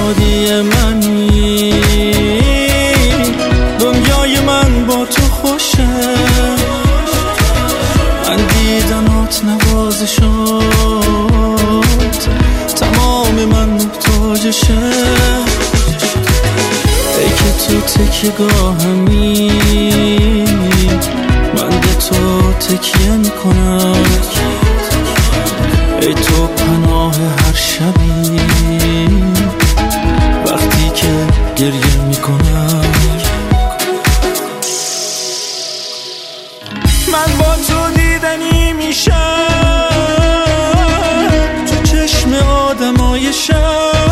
شادی منی، دنیای من با تو خوشه، من دیدنات نوازشات، تمام من محتاجشه. ای که تو تکیه‌گاهمی، من به تو تکیه میکنم. ای تو پناه هر شبی وقتی که گریه میکنم. من با تو دیدنی میشم تو چشم آدمای شهر،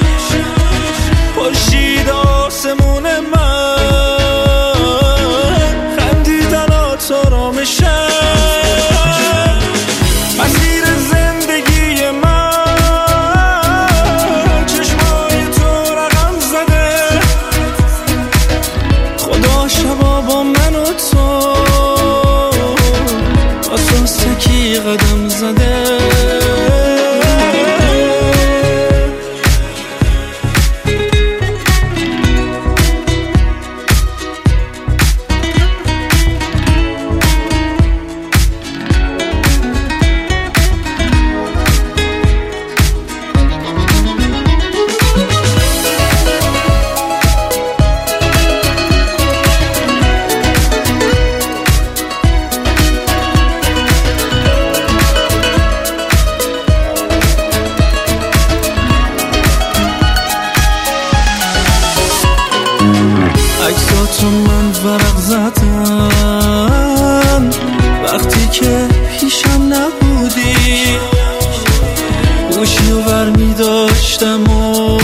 خورشید آسمون من، خندیدنات آرامشم. مسیر زندگی من چشمای تو رقم زده، خدا شبا با من و تو آساسکی قدم زده. عکساتو من ورق زدم وقتی که پیشم نبودی، گوشی و برمی داشتم و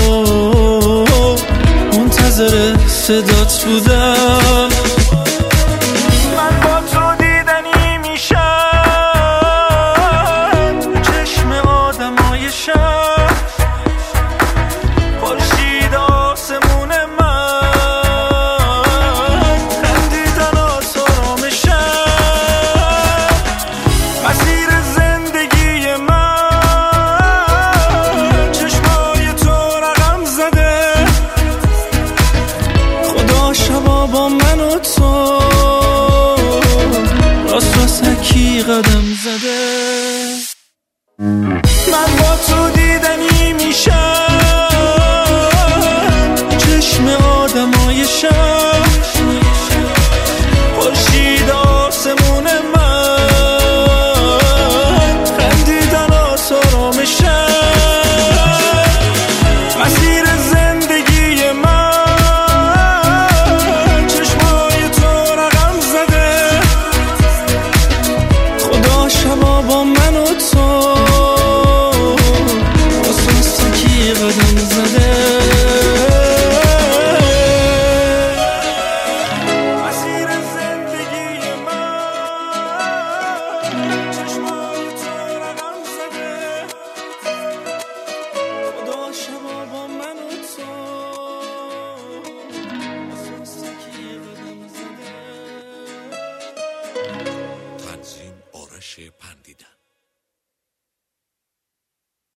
منتظر صدات بودم. من با تو دیدنی میشم چشم آدمای شهر، خورشید آسمون من، خندیدنات آرامشم. مسیر زندگی من چشمای تو رقم زده، خدا شبا با من و تو راستکی قدم زده. من با تو دیدنی میشم چشم آدمای شهر، خورشید آسمون من، خندیدنات آرامشم. مسیر زندگی من چشمای تو رقم زده، خدا شبا با من و تو آساسکی قدم زده. مسیر زندگی من چشمای تو رقم زده، خدا شبا با من و تو آساسکی قدم زده. تنظیم آرش